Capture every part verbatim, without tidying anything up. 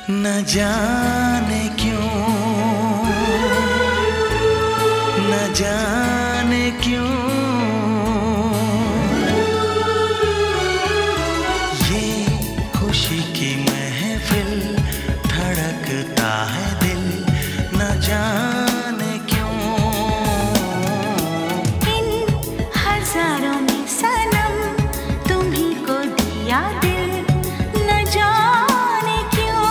न जाने क्यों, न जाने क्यों ये खुशी की महफिल धड़कता है दिल, न जाने क्यों। इन हजारों में सनम तुम्ही को दिया दिल, न जाने क्यों।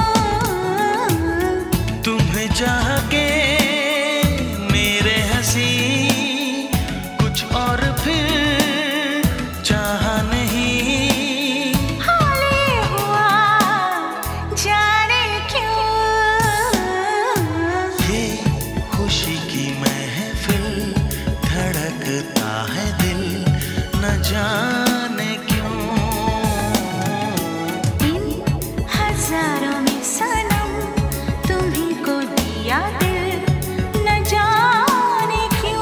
तुम्हें चाह के मेरे हंसी कुछ और फिर चाह नहीं, हाले हुआ जाने क्यों। ये खुशी की महफिल धड़कता है दिल, न जाने क्यों। इन हजारों में सनम तुम्ही को दिया दिल, न जाने क्यों।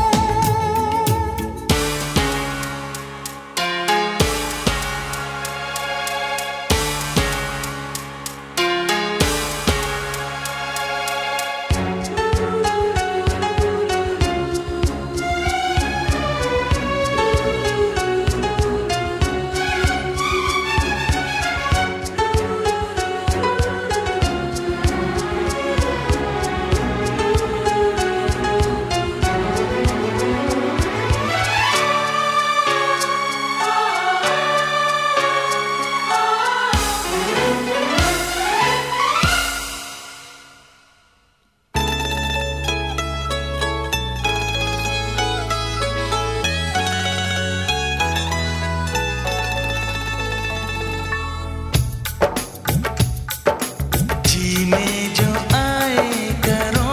जी में जो आए करो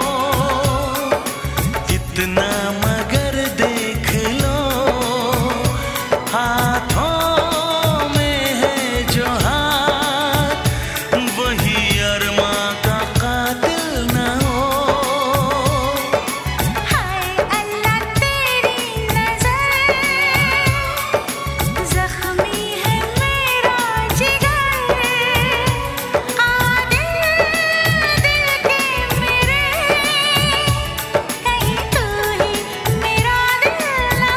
इतना, मगर देख लो हाथों में है जो हाथ, वही अरमा का कातिल न हो। हाय अल्लाह तेरी नजर, जख्मी है मेरा जिगर। आ दिल दिल के मेरे, कहीं तू ही मेरा दिल ना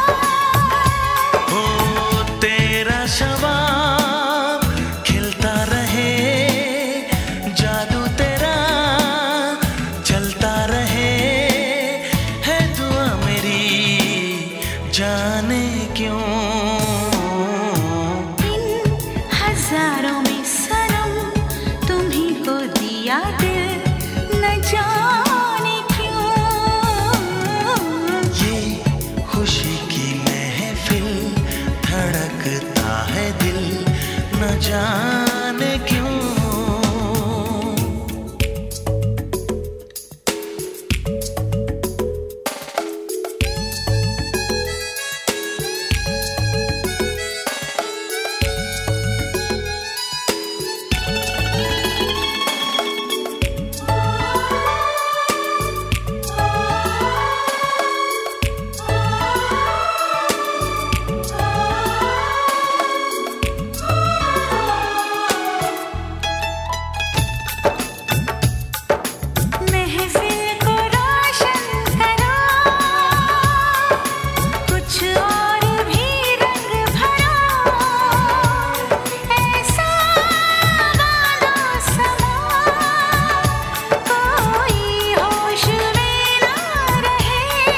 हो। हो तेरा शबाब खिलता रहे, जादू तेरा चलता रहे, है दुआ मेरी जाने क्यों। इन हजारों में सनम तुम्ही को दिया दिल, न जाने क्यों। ये खुशी की महफिल धड़कता है दिल, न जाने क्यों। महफिल को रोशन करो, कुछ और भी रंग भरो। ऐसा बालो समा कोई होश में ना रहे।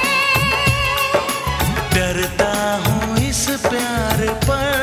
डरता हूँ इस प्यार पर,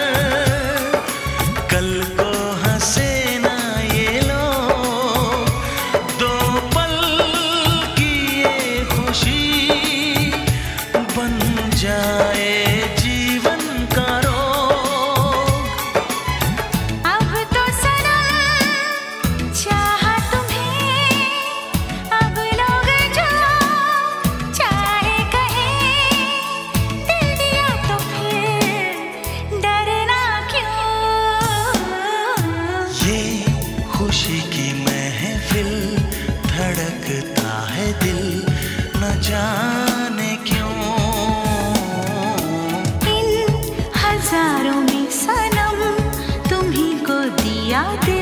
कल को हंसे ना ये लोग। दो पल की ये खुशी बन जाए जीवन का रोग। अब तो सनम चाहा तुम्हें, अब लोग जो चाहे कहें। दिल दिया तो फिर डरना क्यों। ये खुशी की महफिल धड़कता है दिल, न जाने क्यों। इन हजारों में सनम तुम्ही को दिया दिल,